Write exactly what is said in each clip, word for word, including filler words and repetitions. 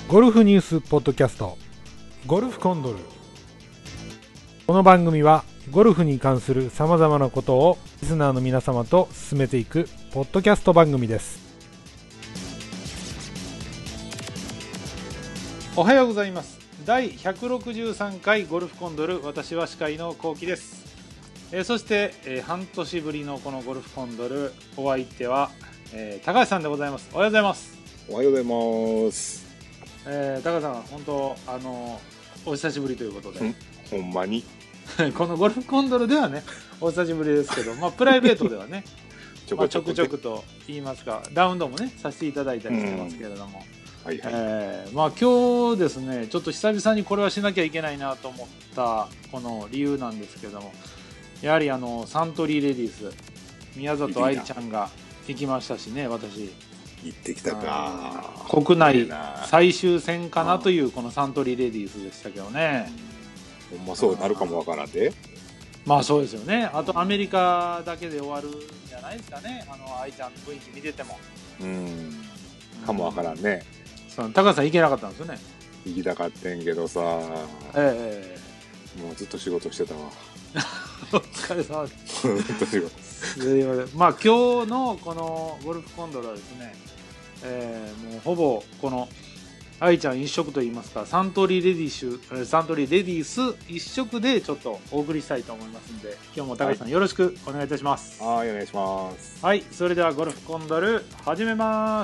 ゴルフニュースポッドキャストゴルフコンドル。この番組はゴルフに関するさまざまなことをリスナーの皆様と進めていくポッドキャスト番組です。おはようございます。だいひゃくろくじゅうさんかいゴルフコンドル、私は司会のこうきです。えー、そして、えー、半年ぶりのこのゴルフコンドル、お相手は、えー、高橋さんでございます。おはようございます。 おはようございます。 えー、高橋さん、本当あのお久しぶりということで、 ほんまにこのゴルフコンドルではねお久しぶりですけど、まあ、プライベートではねちょこちょくちょくと言いますか、ダウンドもねさせていただいたりしてますけれども、はいはい、えー、まあ今日ですね、ちょっと久々にこれはしなきゃいけないなと思ったこの理由なんですけども、やはりあのサントリーレディース宮里藍ちゃんが行きましたしね。私行ってきたか。 国内最終戦かなというこのサントリーレディースでしたけどね。 ほんまそうなるかもわからんで。 まあそうですよね。あとアメリカだけで終わるんじゃないですかね、あの愛ちゃんの雰囲気見てても。 うんかもわからんね。 その高橋さん行けなかったんですよね。 行きたかってんけどさ、 ええもうずっと仕事してたわ。 お疲れ様です。 ずっと仕事まあ今日のこのゴルフコンドルはですね、えー、もうほぼこの愛ちゃん一色といいますか、サントリーレディースサントリーレディース一色でちょっとお送りしたいと思いますので、今日も高橋さんよろしくお願いいたします。 はい、お願いします。 はい、それではゴルフコンドル始めます。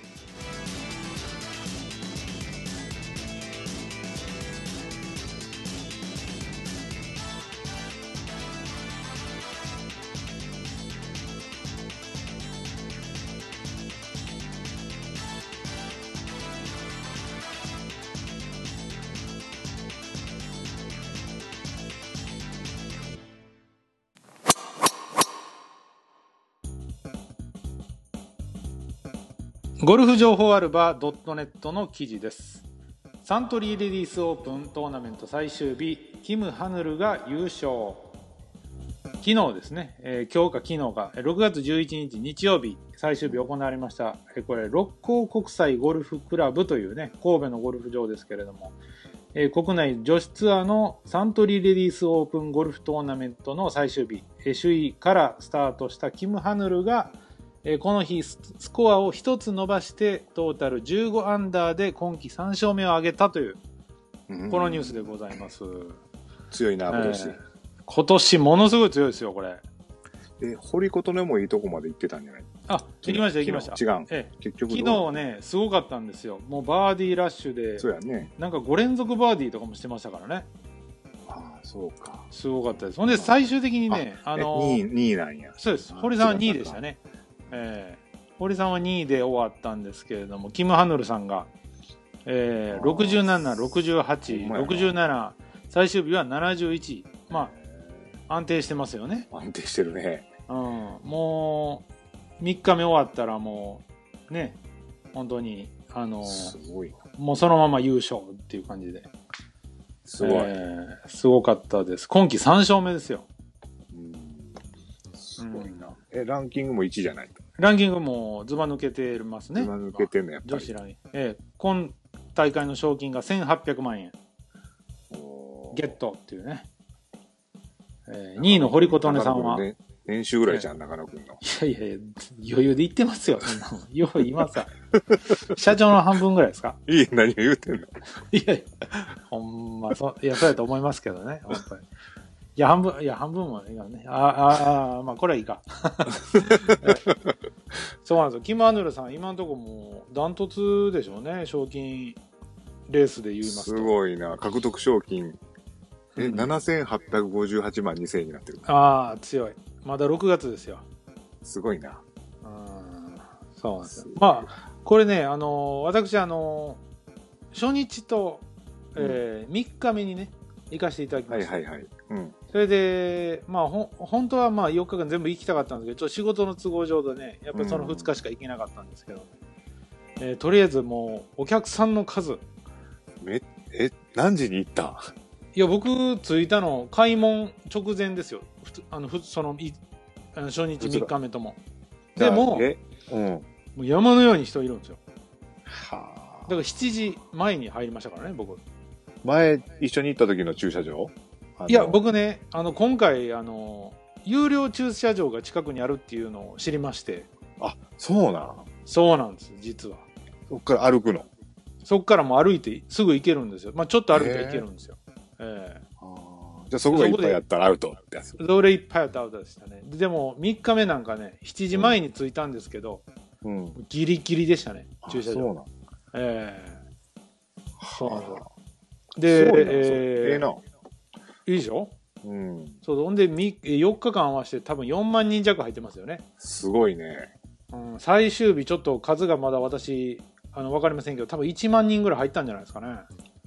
ゴルフ情報アルバ .net の記事です。サントリーレディースオープントーナメント最終日、キム・ハヌルが優勝。昨日ですね、えー、今日か昨日かろくがつじゅういちにち日曜日最終日行われました。えー、これ六甲国際ゴルフクラブというね、神戸のゴルフ場ですけれども、えー、国内女子ツアーのサントリーレディースオープンゴルフトーナメントの最終日、えー、首位からスタートしたキム・ハヌルがこの日スコアをひとつ伸ばしてトータルじゅうごアンダーで今季さん勝目を挙げたというこのニュースでございます。 強いな今年、えー、 今年ものすごい強いですよこれ。 え堀琴音もいいとこまで行ってたんじゃない？ あ、行きました行きました。 違う、 ええ、 結局昨日ねすごかったんですよ。もうバーディーラッシュで、 そうやね、 なんかご連続バーディーとかもしてましたからね。 ああそうか、 すごかったです。ほんで最終的にね、あ、 あのー、にいなんや。 そうです。堀さんはにいでしたね。えー、堀さんはにいで終わったんですけれども、キム・ハヌルさんが、えー、ろくじゅうなな、ろくじゅうはち、ろくじゅうなな、最終日はななじゅういち。まあ安定してますよね。 安定してるね。 うん、もうみっかめ終わったらもうね、本当にあのすごいな、 もうそのまま優勝っていう感じで、 すごい、 えー、すごかったです。今季さん勝目ですよ。 うん、すごいな。えランキングもいちじゃないと？ ランキングもズバ抜けてますね。 ズバ抜けてんのやっぱり。 女子ライン、えー、今大会の賞金がせんはっぴゃくまんえんゲットっていうね。えー、にいの堀琴音さんは、ね、 年収ぐらいじゃん、中野くんの。 いやいやいや、余裕で言ってますよ、そんなの。よう言いますわ。社長の半分ぐらいですか？ いい、何を言うてんの？ いやいや、ほんま、そ、いや、そうやと思いますけどね、本当に。いや、半分、いや、半分もいいからね。ああ、あまあ、これはいいか。そうなんですよ。キム・アヌルさん、今のところもう、ダントツでしょうね、賞金レースで言いますと。 すごいな、獲得賞金。え、うん、ななせんはっぴゃくごじゅうはちまんにせんえんになってる。 ああ、強い。まだろくがつですよ。 すごいな。 うん、そうなんですよ。まあ、これね、あの、私、あの、初日と、えー、みっかめにね、行かせていただきました。 はいはいはい。うん。 それで、まあ、ほ本当はまあよっかかん全部行きたかったんですけど、ちょっと仕事の都合上でね、やっぱりそのふつかしか行けなかったんですけど、うん、えー、とりあえずもう、お客さんの数。 め、え、何時に行った？ いや、僕、着いたの、開門直前ですよ。ふつあのふそのい初日みっかめとも。でも、 え、うん、 もう山のように人いるんですよ。 はからしちじまえに入りましたからね、僕。 前、一緒に行った時の駐車場いや、僕ね、あの、今回、あの、有料駐車場が近くにあるっていうのを知りまして。 あ、そうなんそうなんです、実は。 そっから歩くのそっからもう歩いてすぐ行けるんですよ。まあちょっと歩いて行けるんですよ。ええー。 あじゃあそこがいっぱいやったらアウトってやつ。 それいっぱいやったらアウトでしたね。でもみっかめなんかね、しちじまえに着いたんですけど、うん、ギリギリでしたね、駐車場。そうなんええー。そうなんですよ。で、えー、ええな。いいでしょうん。そう、ほんでよっかかん合わせて多分よんまんにん弱入ってますよね。 すごいね。 うん、最終日ちょっと数がまだ私、あの、わかりませんけど、多分いちまんにんぐらい入ったんじゃないですかね。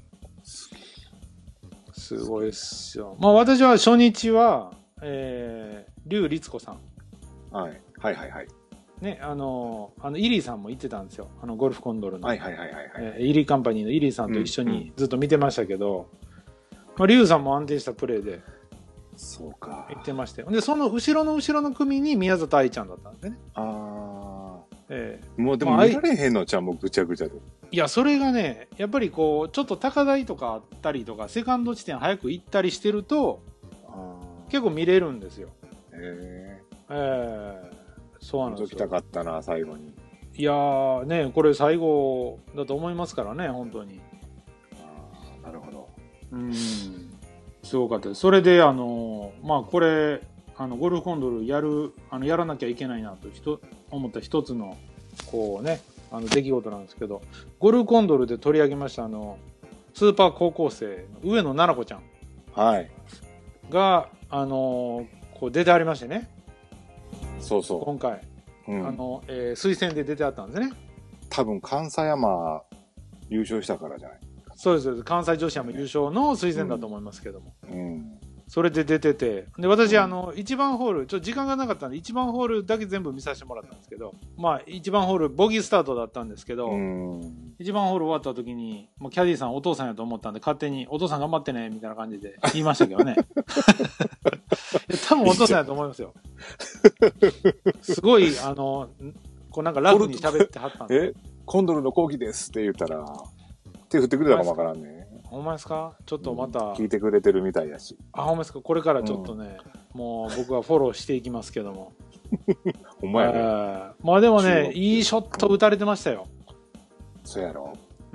すごいっすよ。まあ私は初日は、えー、劉律子さん。 はい。はいはいはい。 ね、あの、あの、イリーさんも行ってたんですよ。あの、ゴルフコンドルの。 はいはいはいはい、はいえー、イリーカンパニーのイリーさんと一緒にずっと見てましたけど、うんうん、まあ、劉さんも安定したプレーで。 そうか。 行ってましたよ。で、その後ろの後ろの組に宮里藍ちゃんだったんでね。 ああ。 ええー、もうでも見られへんのちゃんもぐちゃぐちゃで。 いや、それがね、やっぱりこう、ちょっと高台とかあったりとか、セカンド地点早く行ったりしてると、結構見れるんですよ。へえ。えー、そうなんですよ。 覗きたかったな、最後に。 いやー、ね、これ最後だと思いますからね、本当に。 ああ、なるほど。 うん。すごかったです。それで、あの、まあ、これ、あの、ゴルフコンドルやる、あの、やらなきゃいけないなと、ひと、思った一つの、こうね、あの出来事なんですけど、ゴルフコンドルで取り上げましたあのスーパー高校生の上野菜々子ちゃん、 はい、 があのこう出てありましてね。 そうそう。 今回、うん、あの、えー、推薦で出てあったんですね。 多分関西山優勝したからじゃない。 そうです。関西女子山優勝の推薦だと思いますけども。うん。うんそれで出てて、で私、あのいちばんホールちょっと時間がなかったんでいちばんホールだけ全部見させてもらったんですけど、まあいちばんホールボギースタートだったんですけど、いちばんホール終わった時にもうキャディーさんお父さんやと思ったんで勝手にお父さん頑張ってねみたいな感じで言いましたけどね。多分お父さんやと思いますよ。すごいあのこうなんかラフに喋ってはったんで。 え、コンドルの講義ですって言ったら手振ってくれたかもわからんね。 ほんまですか？ちょっとまた、うん、 聞いてくれてるみたいやし。 あ、ほんまですか？これからちょっとね、うん、もう僕はフォローしていきますけども。 ほんまやね。 まあでもね、いいショット打たれてましたよ。 そうやろ。 うん。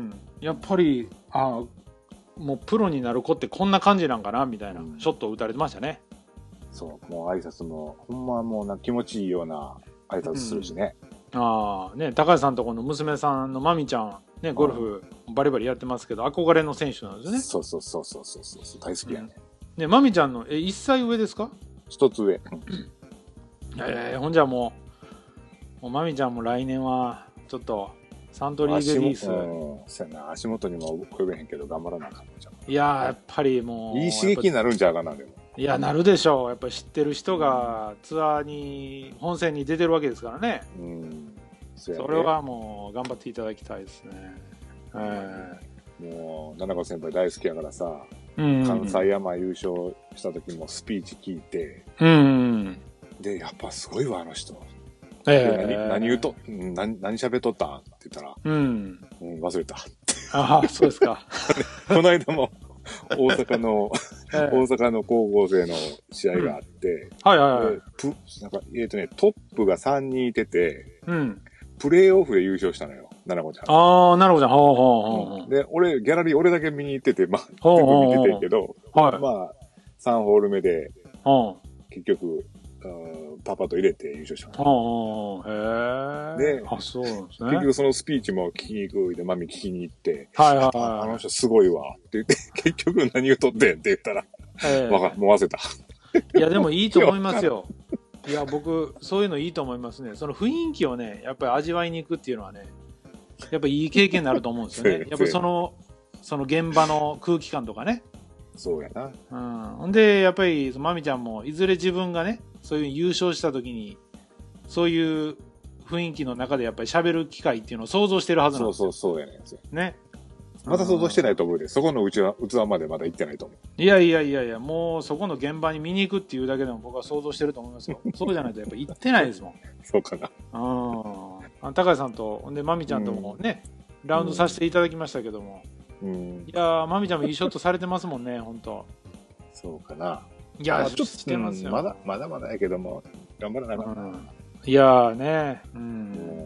やっぱり、あ、もうプロになる子ってこんな感じなんかなみたいなショットを打たれてましたね。 うん、そう、もう挨拶も、ほんまもうな気持ちいいような挨拶するしね。 うん、ああ、ね、高橋さんとこの娘さんのまみちゃん、ね、ゴルフバリバリやってますけど、憧れの選手なんですよね。 そうそうそうそうそうそう、大好きやね。 うん、ね、まみちゃんの、え、いっさい上ですか？ 一つ上。 えー、ほんじゃもう、もうまみちゃんも来年は、ちょっと、サントリーレディース。 うん、そうやな、足元にも及べへんけど、頑張らなあかんのじゃん。 いやー、やっぱりもう。 いい刺激になるんちゃうかな、でも。 いや、なるでしょう。やっぱり知ってる人がツアーに、本戦に出てるわけですからね。うん。そ, ね、それはもう、頑張っていただきたいですね。 えー、もう、七子先輩大好きやからさ、うんうんうん、関西山優勝した時もスピーチ聞いて、うんうん、で、やっぱすごいわ、あの人。えー、何、何言うと、何、何喋っとったんって言ったら、うん、うん、忘れた。 ああ、そうですか。 この間も、大阪の、えー、大阪の高校生の試合があって、うん、はいはいはい。プなんか、えっ、ー、とね、トップがさんにんいてて、うん、プレーオフで優勝したのよ、奈々子ちゃん。 ああ、奈々子ちゃん、ほうほうほう、 うん。で、俺、ギャラリー俺だけ見に行ってて、まあ、全部見ててんけど、はい、まあ、さんホール目で、結局、パパと入れて優勝した。 へえ。で、あ、そうなんですね。 結局そのスピーチも聞きに行くで、マミ聞きに行って、はいはいはい。あの人すごいわ。って言って、結局何言うとってんって言ったら、わかもう忘れた。 いや、でもいいと思いますよ。いや、僕、そういうのいいと思いますね。その雰囲気をね、やっぱり味わいに行くっていうのはね、やっぱりいい経験になると思うんですよね。やっぱりその、その現場の空気感とかね。 そうやな。 うん。ほんで、やっぱり、まみちゃんも、いずれ自分がね、そういう優勝した時に、そういう雰囲気の中でやっぱり喋る機会っていうのを想像してるはずなんですよ。 そうそうそうやねん。 ね。 また想像してないと思うで、そこのうちは器までまだ行ってないと思う。 いやいやいやいや、もうそこの現場に見に行くっていうだけでも僕は想像してると思いますよ。そうじゃないとやっぱ行ってないですもん。 そうかな。 うん。高橋さんと、で、まみちゃんともね、 ラウンドさせていただきましたけども。 うん。 いやー、まみちゃんもいいショットされてますもんね、本当。 そうかな。 いやー、 まあちょっとしてますよ。 まだ、まだまだやけども、頑張らなあかんな。 うん、いやーね、うん。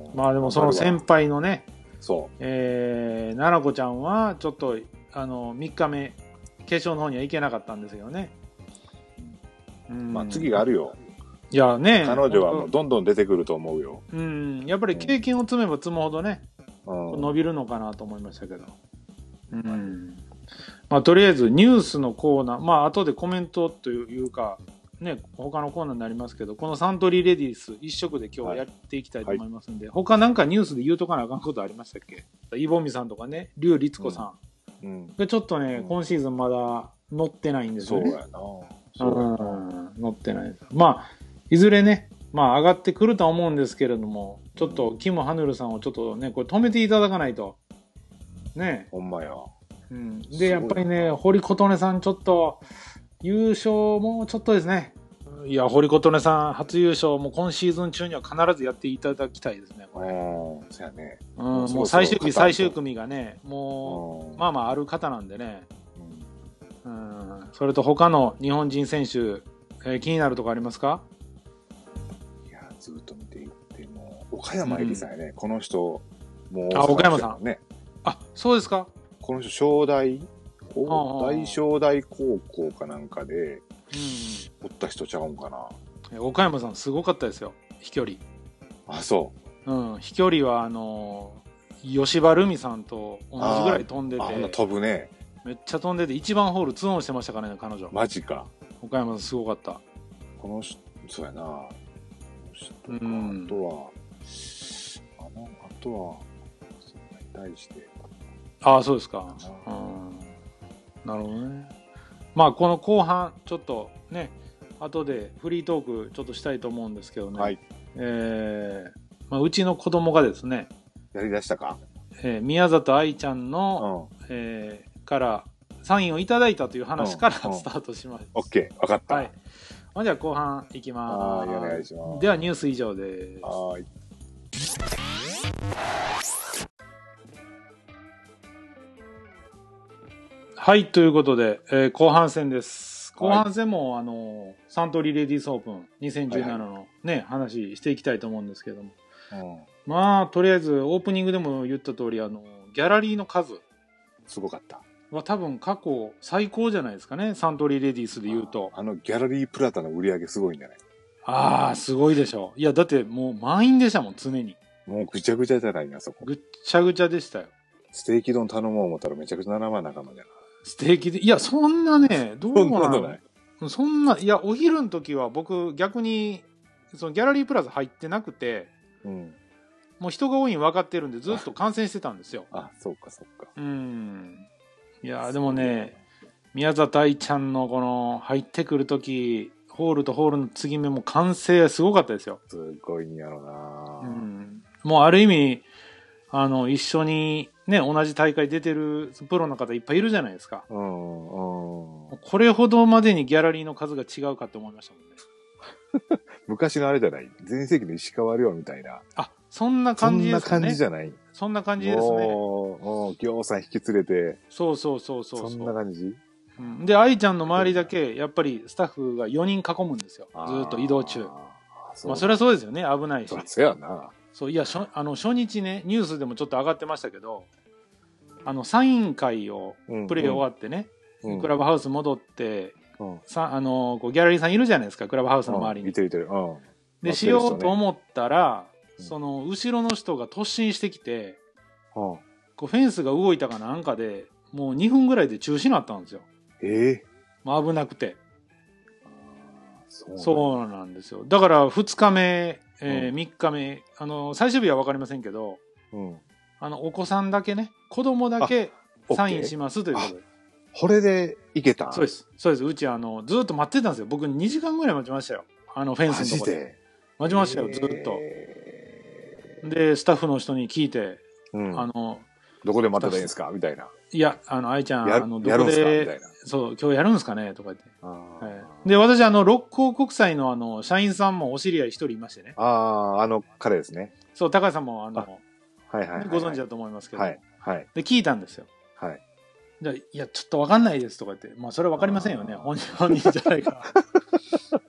まあでもその先輩のね、 そう。 えー、ななこちゃんは、ちょっと、あの、みっかめ、決勝の方には行けなかったんですけどね。 うん、まあ次があるよ。 いやね、 彼女はもうどんどん出てくると思うよ。 うん、やっぱり経験を積めば積むほどね、うん、伸びるのかなと思いましたけど。うん。まあとりあえずニュースのコーナー、まあ後でコメントというか、ね、他のコーナーになりますけど、このサントリーレディース一色で今日やっていきたいと思いますんで、はい、他なんかニュースで言うとかなあかんことありましたっけ？イボミさんとかね、劉律子さん。うんうん、ちょっとね、うん、今シーズンまだ乗ってないんですよね。 そうやな。そうやな。 うん、乗ってないです。まあ、いずれね、まあ上がってくるとは思うんですけれども、ちょっとキム・ハヌルさんをちょっとね、これ止めていただかないと。ね。 ほんまや。 うん。で、やっぱりね、堀琴音さんちょっと、優勝もうちょっとですね。いや、堀琴音さん初優勝も今シーズン中には必ずやっていただきたいですね、これ。 うん、そうやね。 うん、もう最終日最終組がね、もう、まあまあある方なんでね。うん。それと他の日本人選手、えー、気になるとこありますか？ いや、ずっと見ていっても、岡山えりさんやね、うん、この人、もう、 あ、岡山さん。ね。あ、そうですか？ この人、正大、大正大高校かなんかで、うん、おった人ちゃうんかな。 岡山さんすごかったですよ、飛距離。 あ、そう。 うん、飛距離は、あのー、吉羽ルミさんと同じぐらい飛んでて。 ああ、飛ぶね。 めっちゃ飛んでて、いちばんホールツーオンしてましたからね、彼女。 マジか。 岡山さんすごかった。 この人、そうやな。この人とか、うん、あとは、あの、あとは、それに対して。 ああ、そうですか。うん。なるほどね。まあ、この後半、ちょっとね、後でフリートークちょっとしたいと思うんですけどね。はい。えー、まあ、うちの子供がですね。 やりだしたか？ えー、宮里愛ちゃんの、うん、えー、からサインをいただいたという話から、うん、スタートします。 オッケー、わかった。はい。 じゃあ後半いきます。 はい、お願いします。 ではニュース以上です。 はい。 はい、ということで、えー、後半戦です。後半戦も、はい、あの、サントリーレディースオープンにせんじゅうななのね、はいはい、話していきたいと思うんですけども。うん、まあ、とりあえず、オープニングでも言った通り、あの、ギャラリーの数。 すごかった。 は多分過去最高じゃないですかね、サントリーレディースで言うと。 あ, あのギャラリープラタの売り上げすごいんじゃない？ ああ、すごいでしょ。いや、だってもう満員でしたもん、常に。 もうぐちゃぐちゃじゃないな、そこ。 ぐっちゃぐちゃでしたよ。 ステーキ丼頼もう思ったらめちゃくちゃななまんなかもんじゃな。 ステーキで、いや、そんなね、どうなの？そんなことない。そんな、いや、お昼の時は僕逆に、そのギャラリープラザ入ってなくて、うん、もう人が多いの分かってるんでずっと観戦してたんですよ。 あ、そうかそうか。 うん。いや、でもね、宮里愛ちゃんのこの入ってくる時、ホールとホールの継ぎ目も歓声すごかったですよ。 すごいんやろな、 うん。もうある意味、あの、一緒にね、同じ大会出てるプロの方いっぱいいるじゃないですか。うんうん、これほどまでにギャラリーの数が違うかって思いましたもんね。 昔のあれじゃない？前世紀の石川遼みたいな。 あ、そんな感じですね。 そんな感じじゃない？ そんな感じですね。 もう、ぎょうさん引き連れて。 そうそうそうそう。 そんな感じ？ うん、で、愛ちゃんの周りだけ、やっぱりスタッフがよにん囲むんですよ。ずっと移動中。まあ、それはそうですよね。危ないし。 そうやな。 そう、いや、しょあの、初日ね、ニュースでもちょっと上がってましたけど、あの、サイン会を、プレイ終わってね、うんうん、クラブハウス戻って、うん、さ、あの、こう、ギャラリーさんいるじゃないですか、クラブハウスの周りに。 うん、いてるいてる。うん。 で、しようと思ったら、うん、その、後ろの人が突進してきて、うん、こう、フェンスが動いたかなんかで、もうにふんぐらいで中止になったんですよ。 ええー。 まあ、危なくて。そう, そうなんですよ。だからふつかめ、えーうん、みっかめ、あの最終日は分かりませんけど、うん、あのお子さんだけね、子供だけサインしますということで。 これでいけた？ そうです。そうです。うちあのずっと待ってたんですよ。僕にじかんぐらい待ちましたよ。あのフェンスのところで。マジで？待ちましたよ、ずっと。で、スタッフの人に聞いて、うん、あのどこで待ってたらいいんですかみたいな。 いや、あの、愛ちゃん、あの、どこで、そう、今日やるんですかねとか言って。はい、で、私、あの、六甲国際の、あの、社員さんもお知り合い一人いましてね。 ああ、あの、彼ですね。 そう、高橋さんも、あの、 はいはいはい、 ご存知だと思いますけど。 はいはい。 で、聞いたんですよ。 はい。 じゃいや、ちょっとわかんないですとか言って。まあ、それはわかりませんよね。本人、本人じゃないから。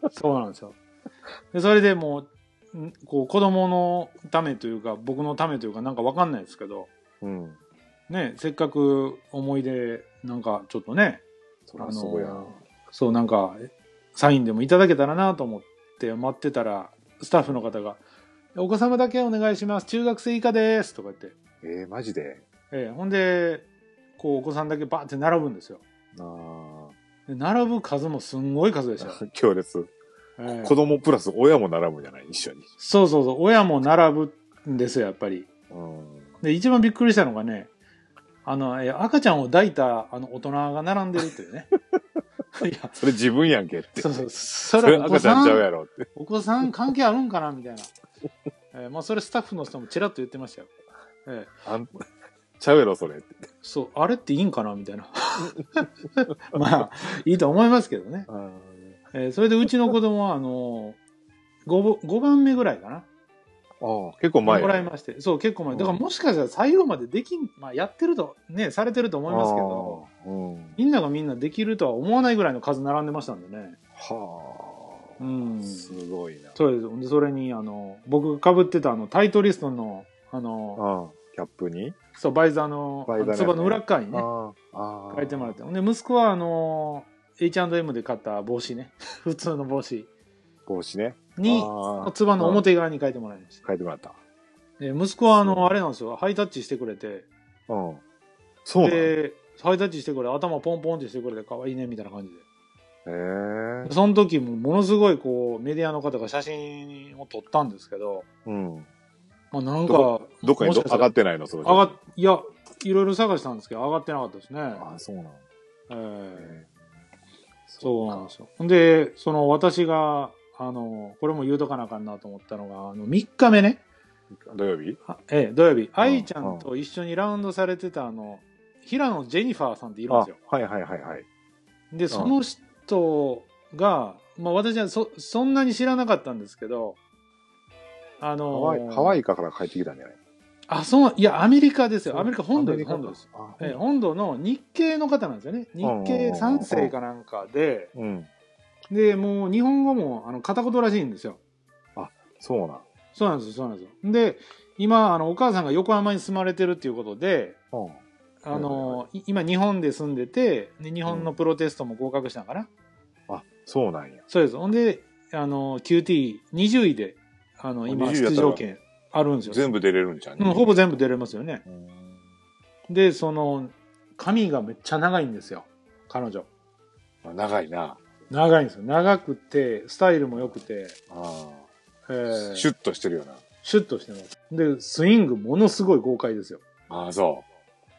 そうなんですよ。で、それでもう、こう、子供のためというか、僕のためというか、なんかわかんないですけど、 うん。 ね、せっかく思い出、なんかちょっとね、 そりゃそうや。 そう、なんか、サインでもいただけたらなと思って待ってたら、スタッフの方が、お子様だけお願いします。中学生以下です。とか言って。 えー、マジでえー、ほんで、こう、お子さんだけバーって並ぶんですよ。あで並ぶ数もすんごい数でしたよ。 強烈。えー、子供プラス親も並ぶんじゃない一緒に。 そうそうそう。親も並ぶんですよ、やっぱり。うん、で、一番びっくりしたのがね、あの、赤ちゃんを抱いたあの大人が並んでるっていうね。 いや、それ自分やんけって。 そうそう。 それ赤ちゃんちゃうやろって。 お子さん関係あるんかなみたいな。えー、まあそれスタッフの人もちらっと言ってましたよ。えー、あんちゃうやろそれって。 そう、あれっていいんかなみたいな。まあ、いいと思いますけどね。えー、それでうちの子供は、あのー、5, ごばんめぐらいかな。 ああ、結構前、 ね。もらいまして。そう、結構前。だからもしかしたら最後までできん、まあやってると、ね、されてると思いますけど、うん、みんながみんなできるとは思わないぐらいの数並んでましたんでね。はあ。うん。 すごいな。 そうです。で、それに、あの、僕が被ってたあの、タイトリストの、あの、 ああキャップにそう、バイザーの、つばの裏側にね、ああ書いてもらって。で、息子はあの、エイチアンドエム で買った帽子ね。普通の帽子。 帽子ね。 に、つばの表側に書いてもらいました。 書いてもらった。 で、息子はあの、あれなんですよ。ハイタッチしてくれて。 うん。そうで、ハイタッチしてくれ、頭ポンポンってしてくれて、可愛いね、みたいな感じで。 へえ。 その時もものすごいこう、メディアの方が写真を撮ったんですけど。うん。まあなんか、 ど, どっかに上がってないのそれ。 上がっ、いや、いろいろ探したんですけど、上がってなかったですね。 ああ、そうなの。 ええー。そうなんですよ。で、その私が、あの、これも言うとかなあかんなと思ったのが、あの、みっかめね。 土曜日ええ、土曜日。愛ちゃんと一緒にラウンドされてた、あの、平野ジェニファーさんっているんですよ。 はいはいはいはい。 で、その人が、まあ私はそ、そんなに知らなかったんですけど、あのー、 ハワイ、ハワイから帰ってきたんじゃない？ あ、そう、いや、アメリカですよ。アメリカ本土です。本土です。ええ、本土の日系の方なんですよね。日系さん世かなんかで、うん、で、もう日本語もあの片言らしいんですよ。 あ、そうなん。 そうなんですよ、そうなんですよ。で、今、あの、お母さんが横浜に住まれてるっていうことで、うん、あの、今日本で住んでて、で日本のプロテストも合格したんかな。 うん、あ、そうなんや。 そうです。ほんで、あの、キューティーにじゅういで、あの、今、出場権あるんですよ。 全部出れるんじゃんね。 うん、ほぼ全部出れますよね。で、その、髪がめっちゃ長いんですよ。彼女。 長いな。 長いんですよ。長くて、スタイルも良くて。あえー、シュッとしてるよな。 シュッとしてます。で、スイングものすごい豪快ですよ。 ああ、そう。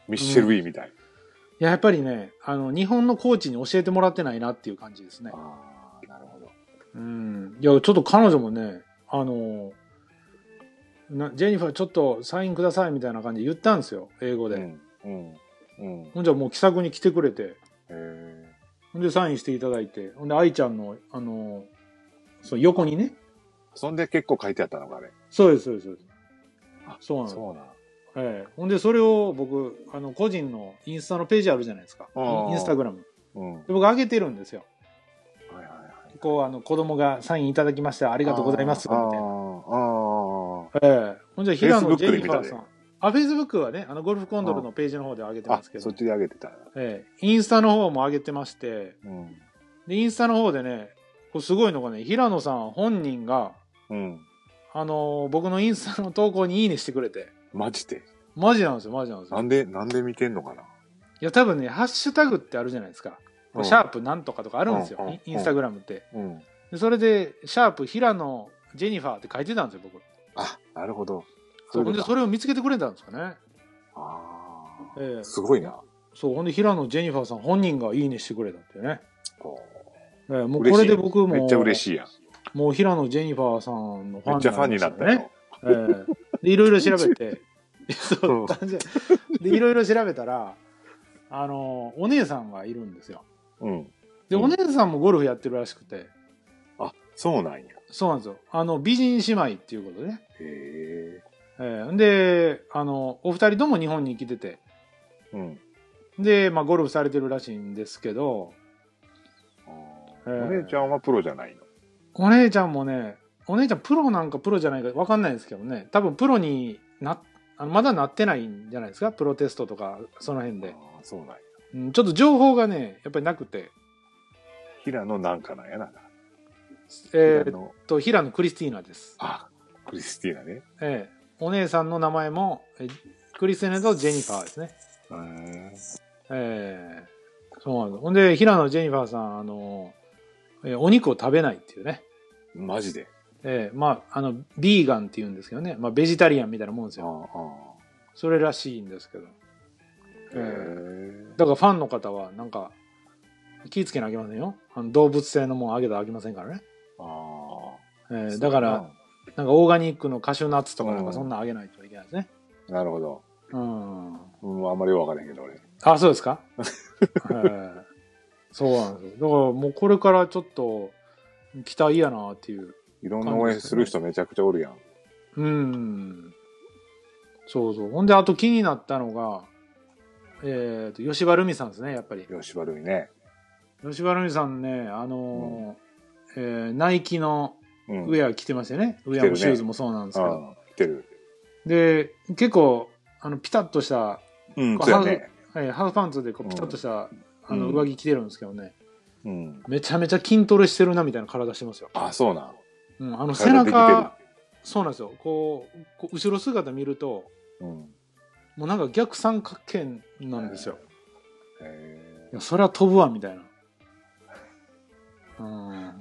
ミッシェル・ウィーみたい。うん、いや、やっぱりね、あの、日本のコーチに教えてもらってないなっていう感じですね。 ああ、なるほど。 うん。いや、ちょっと彼女もね、あの、なジェニファーちょっとサインくださいみたいな感じで言ったんですよ。英語で。うん。うん。ほんじゃもう気さくに来てくれて。へほんでサインしていただいて。ほんで愛ちゃんの、あの、その横にね。 そんで結構書いてあったのか、あれ。 そうです、そうです、そうです。 あ、 そうなんです。 そうなん。 ええ。ほんで、それを僕、あの、個人のインスタのページあるじゃないですか。インスタグラム。うん、で僕上げてるんですよ。はいはいはい。こう、あの、子供がサインいただきました。ありがとうございます。みたいな。ああ。ええ。ほんじゃ、平野ジェニファーさん。あ、フェイスブックはね、あの、ゴルフコンドルのページの方で上げてますけど。 そっちで上げてた。 ええ。インスタの方も上げてまして、うん、で、インスタの方でね、これすごいのがね、平野さん本人が、うん、あのー、僕のインスタの投稿にいいねしてくれて。 マジでマジなんですよ、マジなんですよ。 なんで、なんで見てんのかな。いや、多分ね、ハッシュタグってあるじゃないですか。うん、シャープなんとかとかあるんですよ、うん、インスタグラムって。うん、でそれで、シャープ平野ジェニファーって書いてたんですよ、僕。 あ、なるほど。 そう、ほんで、それを見つけてくれたんですかね。ああ。ええ、すごいな。 そう、ほんで、平野ジェニファーさん本人がいいねしてくれたってね。ええ、もうこれで僕も。 めっちゃ嬉しいやん。 もう平野ジェニファーさんのファンになりましたね。めっちゃファンになったよ。 ええ、で、いろいろ調べて、そう、感じで、いろいろ調べたら、あの、お姉さんがいるんですよ。うん。で、うん、お姉さんもゴルフやってるらしくて。 あ、そうなんや。 そうなんですよ。あの、美人姉妹っていうことでね。へえ。ええー、で、あの、お二人とも日本に来てて、 うん。 で、まあ、ゴルフされてるらしいんですけど、 えー、お姉ちゃんはプロじゃないの？ お姉ちゃんもね、お姉ちゃんプロなんかプロじゃないか分かんないですけどね、多分プロにな、あのまだなってないんじゃないですか、プロテストとか、その辺で。 ああ、そうなんや。 うん、ちょっと情報がね、やっぱりなくて。 平野なんかなんやな。 えー、っと、平野クリスティーナです。 あ、クリスティーナね。 ええー、お姉さんの名前も、えクリスティーナとジェニファーですね。 へえ。 えー、そうなんです。ほんで、平野ジェニファーさん、あの、えー、お肉を食べないっていうね。 マジで？ ええー、まあ、あの、ビーガンって言うんですけどね。まあ、ベジタリアンみたいなもんですよ。ああ、それらしいんですけど。えー、だからファンの方は、なんか、気ぃつけなきゃいけませんよ。あの動物性のもんあげたらあきませんからね。ああ。えー、だから、なんかオーガニックのカシューナッツとかなんかそんなあげないといけないですね。 うん、なるほど。うん。うん、あんまりわからへんけど俺。 あ、そうですか、えー、そうなんですよ。だからもうこれからちょっと期待やなっていう、ね。 いろんな応援する人めちゃくちゃおるやん。 うん。そうそう。ほんで、あと気になったのが、えっと、吉羽ルミさんですね、やっぱり。 吉羽ルミね。 吉羽ルミさんね、あのー、うん、えー、ナイキのウェア着てましたよね。うん、ウェアもシューズもそうなんですけど。 着てる。 で、結構、あの、ピタッとした、 うん、そうね。 ハーフパンツでこうピタッとした、うん、あの、上着着てるんですけどね。うん。めちゃめちゃ筋トレしてるなみたいな体してますよ。 あ、そうなん。 うん、あの、背中、そうなんですよ。こう、こう後ろ姿見ると、うん、もうなんか逆三角形なんですよ。へー。いや、それは飛ぶわ、みたいな。うん。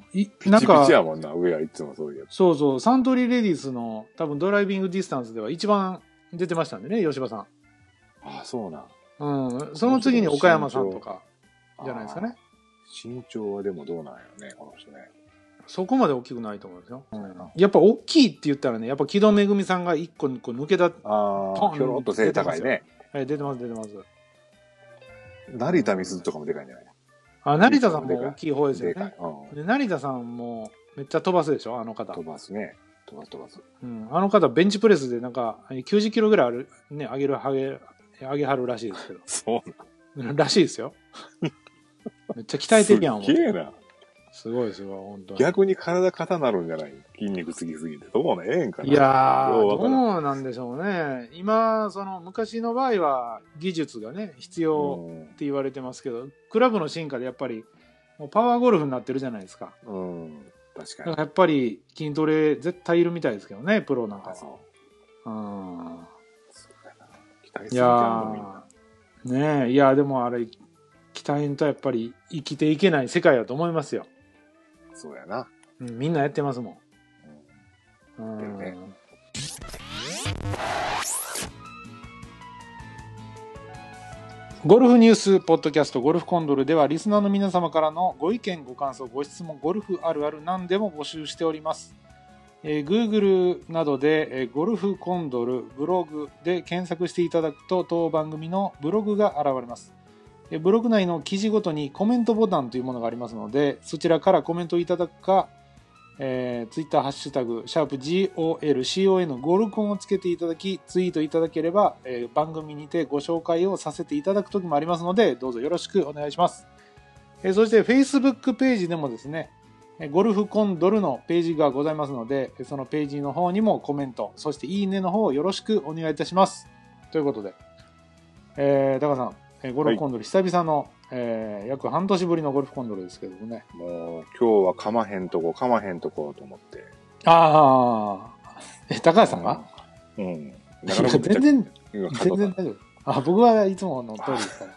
い、 なんか。ピチピチやもんな、上はいつもそういうやつ。 そうそう。サントリーレディースの多分ドライビングディスタンスでは一番出てましたんでね、吉羽さん。 ああ、そうなん。 うん。その次に岡山さんとか、じゃないですかね。 身長はでもどうなんやろね、この人ね。 そこまで大きくないと思うんですよ。うん、やっぱ大きいって言ったらね、やっぱ木戸めぐみさんが一個こう抜けた。 ああ、ひょろっと背高いね。 はい、出てます、出てます。 成田美鈴とかもでかいんじゃない？ あ、成田さんも大きい方ですよね。うん、で成田さんもめっちゃ飛ばすでしょ、あの方。 飛ばすね。飛ばす飛ばす。 うん。あの方、ベンチプレスでなんかきゅうじゅっキロぐらいある、ね、上げる、上げ、上げはるらしいですけど。 そうならしいですよ。めっちゃ鍛えてるやん。 すげえな。 すごいすごい、本当に。 逆に体硬なるんじゃない？筋肉つきすぎて。どうね、ええんかな。 いやー、どうなんでしょうね。今、その昔の場合は技術がね、必要って言われてますけど、クラブの進化でやっぱり、もうパワーゴルフになってるじゃないですか。 うん、確かに。 だからやっぱり筋トレ絶対いるみたいですけどね、プロなんかは。うん。 期待するじゃん、 みんな。ねえ、いや、でもあれ、期待とやっぱり生きていけない世界だと思いますよ。 そうやな、 うん、みんなやってますもん、うんうんね、ゴルフニュースポッドキャストゴルフコンドルではリスナーの皆様からのご意見ご感想ご質問ゴルフあるある何でも募集しております、えー、Google などで、えー、ゴルフコンドルブログで検索していただくと当番組のブログが現れます。ブログ内の記事ごとにコメントボタンというものがありますので、そちらからコメントいただくか、えー、ツイッターハッシュタグ、シャープ ジーオーエルシーオーエヌ ゴルコンをつけていただき、ツイートいただければ、えー、番組にてご紹介をさせていただくときもありますので、どうぞよろしくお願いします。えー、そして Facebook ページでもですね、ゴルフコンドルのページがございますので、そのページの方にもコメント、そしていいねの方をよろしくお願いいたします。ということで、えー、高さん、ゴルフコンドル、はい、久々の、えー、約半年ぶりのゴルフコンドルですけどもね。 もう今日はかまへんとこかまへんとこと思って。ああ、え、高橋さんが？ うん。 だから全然、全然大丈夫。あ、僕はいつもの通りですから。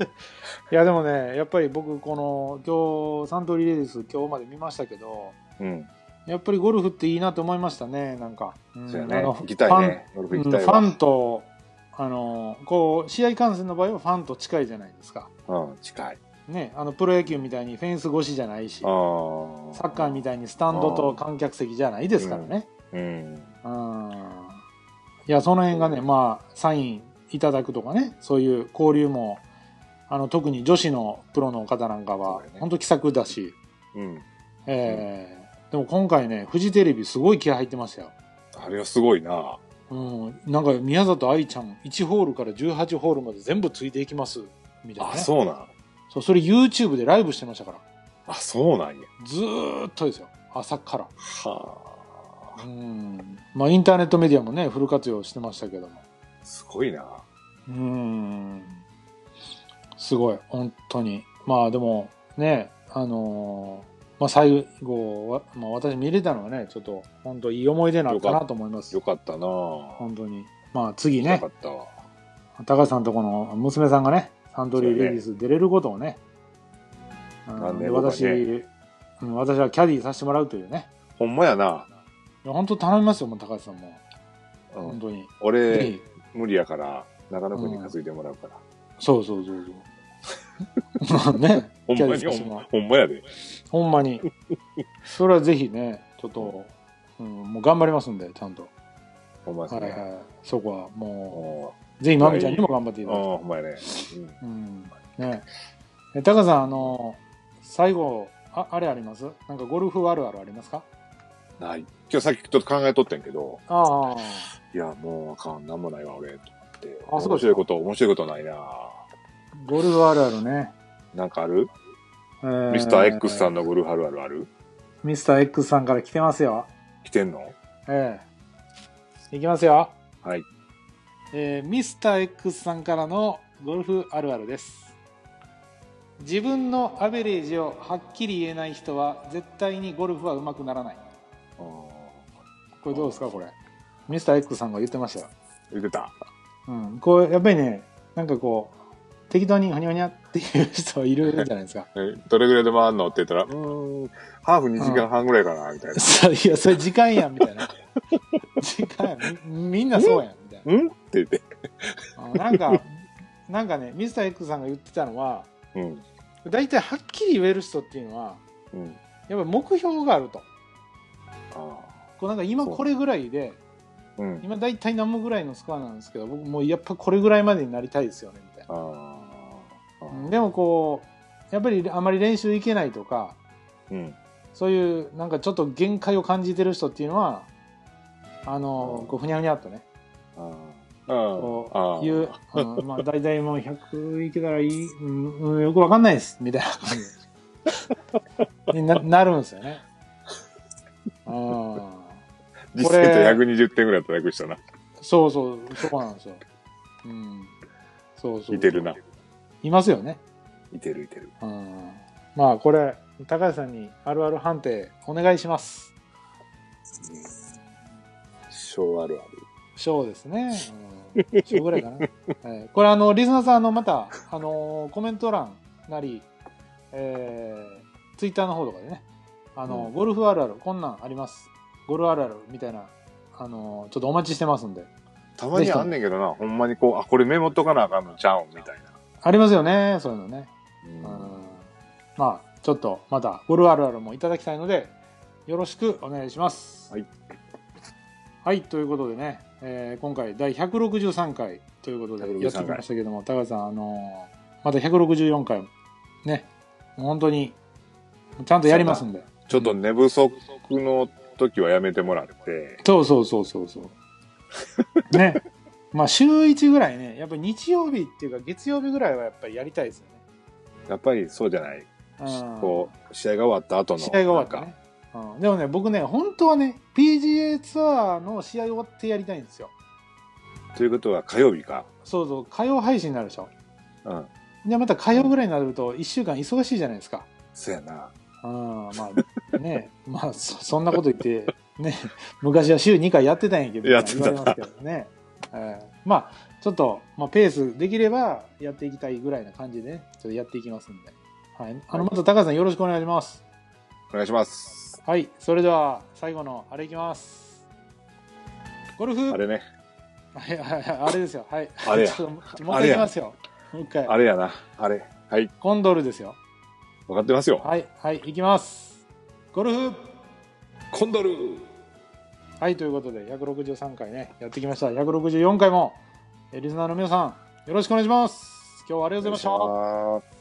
いやでもね、やっぱり僕この今日サントリーレディス今日まで見ましたけど、うん、やっぱりゴルフっていいなと思いましたね、なんか。 うん、そうやね。行きたいね。ゴルフ行きたいわ。ファンとあのこう試合観戦の場合はファンと近いじゃないですか。 うん、近い。 ね、あのプロ野球みたいにフェンス越しじゃないし、サッカーみたいにスタンドと観客席じゃないですからね。うん。うん、いやその辺がね、まあサインいただくとかね、そういう交流もあの特に女子のプロの方なんかは本当気さくだし、うん、えー、でも今回ねフジテレビすごい気合入ってましたよ。 あれはすごいな。 うん、なんか宮里藍ちゃんいちホールからじゅうはちホールまで全部ついていきますみたいな、ね、 あ、そうなん。 そう、それ YouTube でライブしてましたから。 あ、そうなんや。 ずーっとですよ、朝から。 はあ。うん。まあインターネットメディアもねフル活用してましたけども。 すごいな。 うん。すごい本当に。まあでもね、あのー、まあ最後は、まあ私見れたのはね、ちょっと本当いい思い出になったなと思います。 よかったな。 本当に。まあ次ね。 よかったわ。 高橋さんとこの娘さんがね、サントリーレディース出れることをね。 なんで私、ね、うん、私はキャディーさせてもらうというね。 ほんまやな。 いや本当頼みますよ、もう高橋さんも。うん、本当に。 俺、無理やから、長野君に担いでもらうから。うん、 そうそうそうそう。ね。 ほんまにほんまやで。 ほんまに。それはぜひね、ちょっと、うん、もう頑張りますんで、ちゃんと。 ほんまですね。 はいはい。そこはもう、ぜひまみちゃんにも頑張っていただきたい。 ほんまやね。 うん。ね。え、高さん、あの、最後、あ、あれあります？なんかゴルフあるあるありますか？ ない。今日さっきちょっと考えとってんけど。 ああ。 いや、もうあかん、なんもないわ、俺。と思って。あ、面白いこと、面白いことないな。 ゴルフあるあるね。 なんかある？えー、ミスター X さんのゴルフあるあるある？ ミスター X さんから来てますよ。 来てんの？ ええ。いきますよ。 はい。 えー、ミスター X さんからのゴルフあるあるです。自分のアベレージをはっきり言えない人は絶対にゴルフは上手くならない。あ、これどうですか？これミスター X さんが言ってましたよ。 言ってた。 うん、こうやっぱりね、なんかこう適当にふにゃふにゃっていう人いるじゃないですか。 え、どれぐらいで回んのって言ったら、うーん、ハーフにじかんはんぐらいかな、みたいな。 そう、いや、それ時間やん、みたいな。時間やん。み、みんなそうやん、みたいな。 んって言って。 なんか、なんかね、ミスター X さんが言ってたのは、うん。大体はっきり言える人っていうのは、うん、やっぱり目標があると。あこうなんか今これぐらいで、うん、今大体何もぐらいのスコアなんですけど、僕もうやっぱこれぐらいまでになりたいですよね、みたいな。ああでもこう、やっぱりあまり練習いけないとか、うん、そういうなんかちょっと限界を感じてる人っていうのは、あの、こうふにゃふにゃっとね、あこういう、あまあ大体もうひゃくいけたらいい、うん、よくわかんないです、みたいな感じに な, なるんですよね。あ実際とひゃくにじゅってんぐらい叩くしたな。 そうそう、そうなんですよ。うん。そうそう。 いてるな。 いますよね。 いてるいてる。 うん。まあこれ、高橋さんにあるある判定お願いします。 小あるある。 小ですね。うん、小ぐらいかな。えー、これあの、リスナーさん、あの、また、あのー、コメント欄なり、えー、ツイッターの方とかでね、あの、うん、ゴルフあるある、こんなんあります。ゴルフあるあるみたいな、あのー、ちょっとお待ちしてますんで。 たまにあんねんけどな、ほんまにこう、あ、これメモっとかなあかんのちゃうんみたいな。 ありますよね、そういうのね。うん、まあ、ちょっとまた、ゴルフあるあるもいただきたいので、よろしくお願いします。はい。はい、ということでね、えー、今回だいひゃくろくじゅうさんかいということでやってきましたけども、高橋さん、あのー、またひゃくろくじゅうよんかいね、本当にちゃんとやりますんで。 ちょっと寝不足の時はやめてもらって。 そうそうそうそうそう。ね。まあ週いちぐらいね、やっぱり日曜日っていうか月曜日ぐらいはやっぱりやりたいですよね。 やっぱりそうじゃない。こう、試合が終わった後の。 試合が終わったね。うん、でもね、僕ね、本当はね、ピージーエー ツアーの試合終わってやりたいんですよ。 ということは火曜日か。 そうそう、火曜配信になるでしょ。うん。で、また火曜ぐらいになるといっしゅうかん忙しいじゃないですか。 そうやな。 うん、まあね、まあそ、そんなこと言って、ね、昔は週にかいやってたんやけど、 やってた言われますけどね。えー、まあ、ちょっと、まあ、ペースできればやっていきたいぐらいな感じでね、ちょっとやっていきますんで。はい。あの、また高橋さんよろしくお願いします。 お願いします。 はい。それでは、最後のあれいきます。ゴルフ。 あれね。 はいはいはい。あれですよ。はい。 あれや。 ちょっともう一回いきますよ。もう一回。 あれやな。あれ。はい。 コンドルですよ。 わかってますよ。 はい。はい。いきます。ゴルフ。 コンドル。 はい。ということで、ひゃくろくじゅうさんかいね、やってきました。ひゃくろくじゅうよんかいも、リスナーの皆さん、よろしくお願いします。今日はありがとうございました。